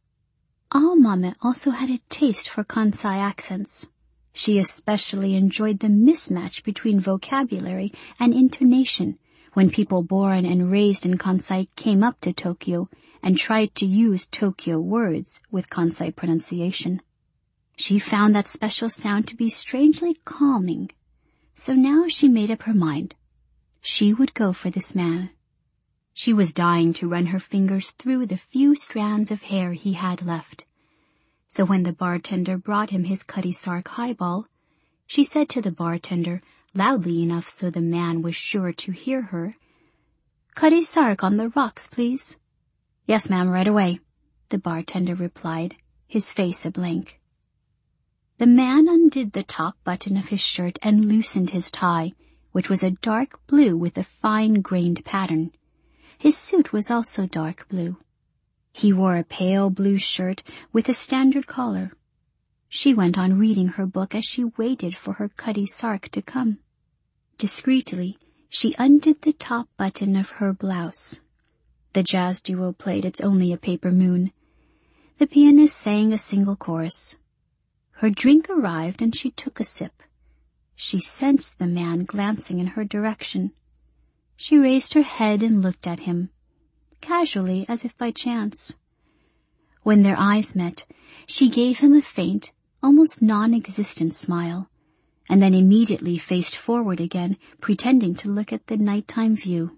Aomame also had a taste for Kansai accents. She especially enjoyed the mismatch between vocabulary and intonation when people born and raised in Kansai came up to Tokyo and tried to use Tokyo words with Kansai pronunciation. She found that special sound to be strangely calming, so now she made up her mind. She would go for this man. She was dying to run her fingers through the few strands of hair he had left. So when the bartender brought him his Cutty Sark highball, she said to the bartender, loudly enough so the man was sure to hear her, "Cutty Sark on the rocks, please." "Yes, ma'am, right away," the bartender replied, his face a blank. The man undid the top button of his shirt and loosened his tie, which was a dark blue with a fine-grained pattern. His suit was also dark blue. He wore a pale blue shirt with a standard collar. She went on reading her book as she waited for her Cutty Sark to come. Discreetly, she undid the top button of her blouse. The jazz duo played It's Only a Paper Moon. The pianist sang a single chorus. Her drink arrived and she took a sip. She sensed the man glancing in her direction. She raised her head and looked at him, casually as if by chance. When their eyes met, she gave him a faint, almost non-existent smile, and then immediately faced forward again, pretending to look at the nighttime view.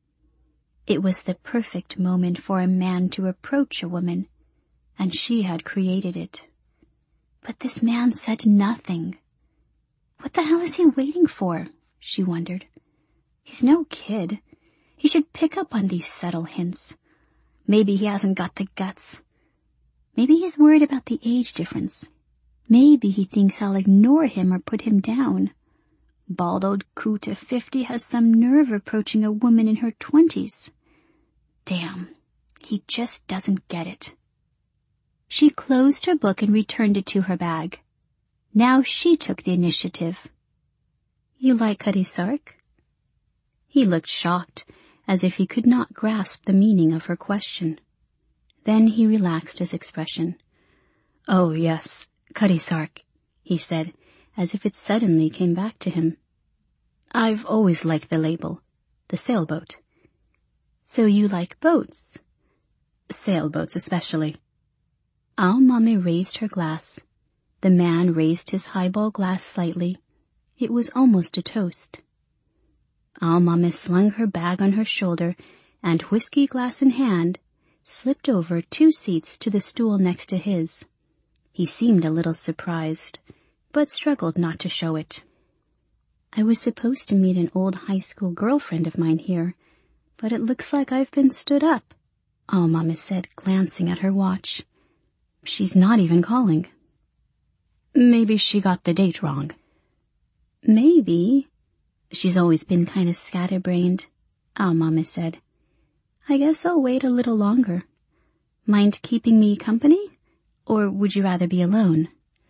It was the perfect moment for a man to approach a woman, and she had created it. But this man said nothing. What the hell is he waiting for? She wondered. He's no kid. He should pick up on these subtle hints. Maybe he hasn't got the guts. Maybe he's worried about the age difference. Maybe he thinks I'll ignore him or put him down. Bald old coot of fifty has some nerve approaching a woman in her twenties. Damn, he just doesn't get it. She closed her book and returned it to her bag. Now she took the initiative. "You like Cutty Sark?" He looked shocked, as if he could not grasp the meaning of her question. Then he relaxed his expression. "Oh, yes, Cutty Sark," he said, as if it suddenly came back to him. "I've always liked the label, the sailboat." "So you like boats?" "Sailboats especially." Al-Mame raised her glass. The man raised his highball glass slightly. It was almost a toast. Al-Mame slung her bag on her shoulder and, whiskey glass in hand, slipped over two seats to the stool next to his. He seemed a little surprised, but struggled not to show it. "I was supposed to meet an old high school girlfriend of mine here, but it looks like I've been stood up," Al-Mame said, glancing at her watch. "She's not even calling." "Maybe she got the date wrong." "Maybe. She's always been kind of scatterbrained," Al-Mame said. "I guess I'll wait a little longer. Mind keeping me company? Or would you rather be alone?"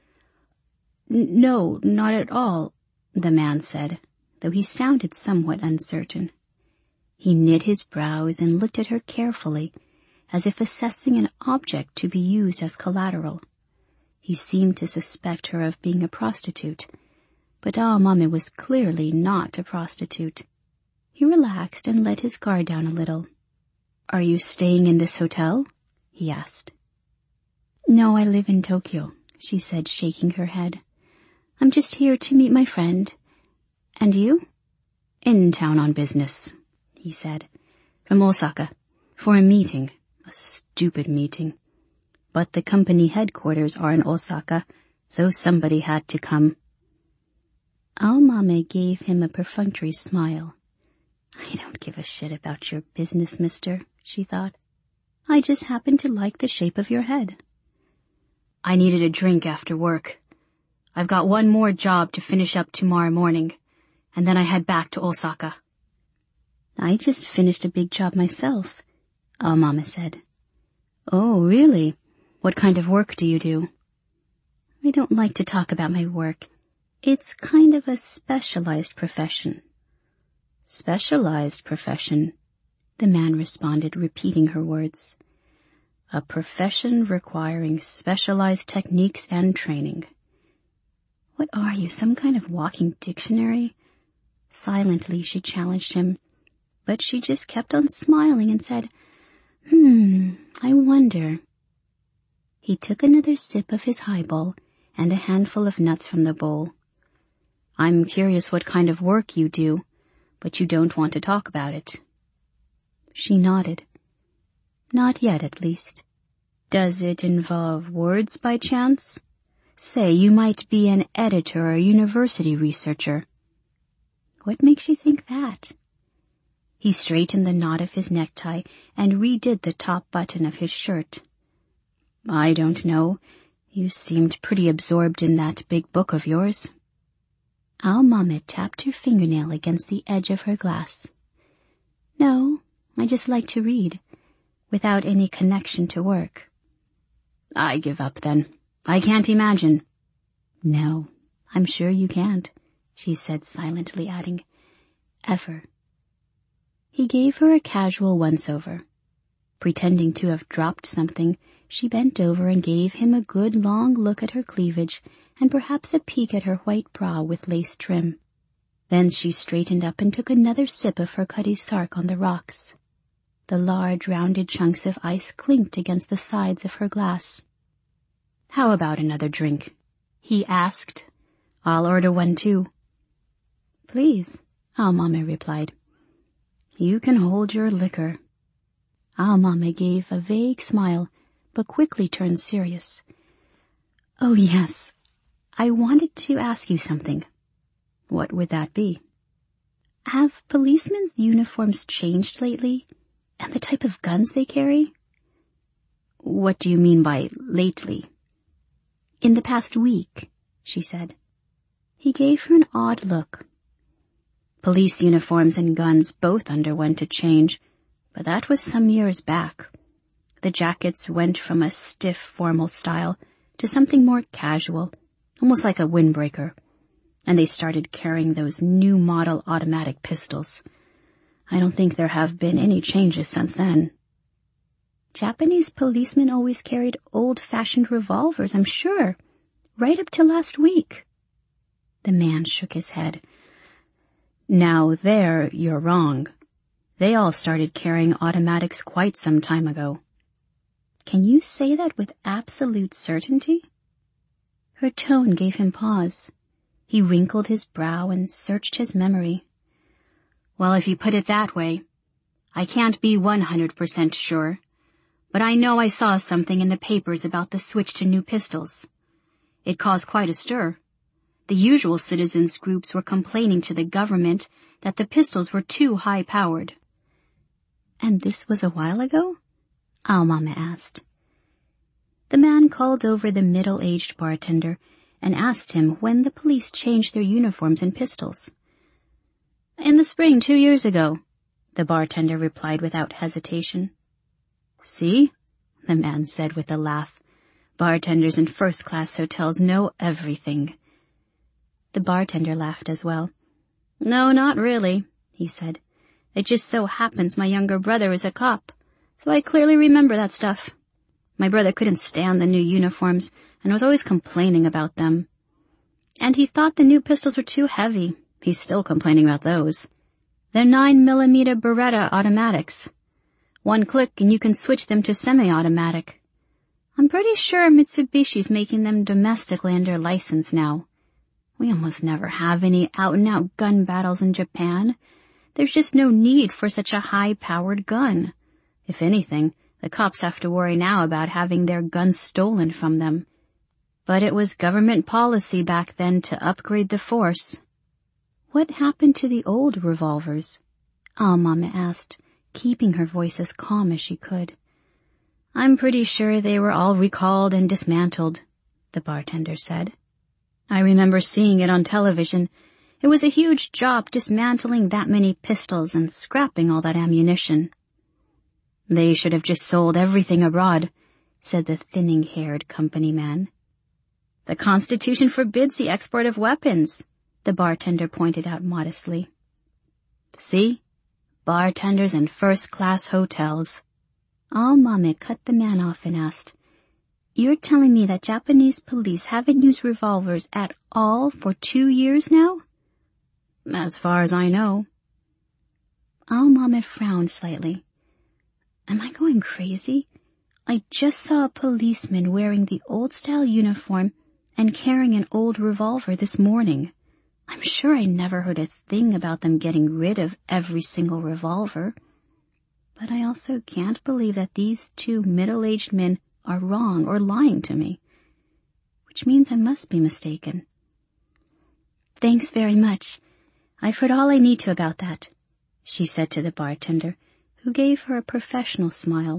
N- no, not at all," the man said, though he sounded somewhat uncertain. He knit his brows and looked at her carefully, as if assessing an object to be used as collateral. He seemed to suspect her of being a prostitute, but Al-Mame was clearly not a prostitute. He relaxed and let his guard down a little. "Are you staying in this hotel?" he asked. "No, I live in Tokyo," she said, shaking her head. "I'm just here to meet my friend. And you?" "In town on business," he said. "From Osaka, for a meeting. A stupid meeting. But the company headquarters are in Osaka, so somebody had to come." Al-Mame gave him a perfunctory smile. "I don't give a shit about your business, mister," she thought. "I just happen to like the shape of your head." "I needed a drink after work. I've got one more job to finish up tomorrow morning, and then I head back to Osaka." "I just finished a big job myself," Al-Mame said. "Oh, really? What kind of work do you do?" "I don't like to talk about my work. It's kind of a specialized profession." "Specialized profession," the man responded, repeating her words. "A profession requiring specialized techniques and training." "What are you, some kind of walking dictionary?" Silently she challenged him, but she just kept on smiling and said, Hmm, I wonder. He took another sip of his highball and a handful of nuts from the bowl. "I'm curious what kind of work you do, but you don't want to talk about it." She nodded. Not yet, at least. Does it involve words by chance? Say you might be an editor or a university researcher. What makes you think that? He straightened the knot of his necktie and redid the top button of his shirt. I don't know. You seemed pretty absorbed in that big book of yours. Al-Mamet tapped her fingernail against the edge of her glass. No, I just like to read, without any connection to work. I give up then. I can't imagine. No, I'm sure you can't, she said silently, adding, ever. He gave her a casual once-over. Pretending to have dropped something, she bent over and gave him a good long look at her cleavage and perhaps a peek at her white bra with lace trim. Then she straightened up and took another sip of her Cutty Sark on the rocks. The large, rounded chunks of ice clinked against the sides of her glass. How about another drink? He asked. I'll order one too. Please, Al-Mamet replied. You can hold your liquor. Al-Mamet gave a vague smile, but quickly turned serious. Oh yes, I wanted to ask you something. What would that be? Have policemen's uniforms changed lately, and the type of guns they carry? What do you mean by lately? In the past week, she said. He gave her an odd look. Police uniforms and guns both underwent a change, but that was some years back. The jackets went from a stiff, formal style to something more casual, almost like a windbreaker, and they started carrying those new model automatic pistols. I don't think there have been any changes since then. Japanese policemen always carried old-fashioned revolvers, I'm sure, right up to last week. The man shook his head. Now there you're wrong. They all started carrying automatics quite some time ago. Can you say that with absolute certainty? Her tone gave him pause. He wrinkled his brow and searched his memory. Well, if you put it that way, I can't be one hundred percent sure, but I know I saw something in the papers about the switch to new pistols. It caused quite a stir. The usual citizens' groups were complaining to the government that the pistols were too high-powered. And this was a while ago? Al-Mamet asked. The man called over the middle-aged bartender and asked him when the police changed their uniforms and pistols. In the spring two years ago, the bartender replied without hesitation. See? The man said with a laugh. Bartenders in first-class hotels know everything. The bartender laughed as well. No, not really, he said. It just so happens my younger brother is a cop, so I clearly remember that stuff. My brother couldn't stand the new uniforms and was always complaining about them. And he thought the new pistols were too heavy. He's still complaining about those. They're nine millimeter Beretta automatics. One click and you can switch them to semi-automatic. I'm pretty sure Mitsubishi's making them domestically under license now. We almost never have any out-and-out gun battles in Japan. There's just no need for such a high-powered gun. If anything, the cops have to worry now about having their guns stolen from them. But it was government policy back then to upgrade the force. What happened to the old revolvers? Al-Mamet asked, keeping her voice as calm as she could. I'm pretty sure they were all recalled and dismantled, the bartender said. I remember seeing it on television. It was a huge job dismantling that many pistols and scrapping all that ammunition. They should have just sold everything abroad, said the thinning-haired company man. The Constitution forbids the export of weapons, the bartender pointed out modestly. See? Bartenders in first-class hotels. Al-Mamet cut the man off and asked, You're telling me that Japanese police haven't used revolvers at all for two years now? As far as I know. Al-Mamet frowned slightly. Am I going crazy? I just saw a policeman wearing the old-style uniform and carrying an old revolver this morning. I'm sure I never heard a thing about them getting rid of every single revolver. but I also can't believe that these two middle-aged men are wrong or lying to me, which means I must be mistaken. Thanks very much. I've heard all I need to about that, she said to the bartender, who gave her a professional smile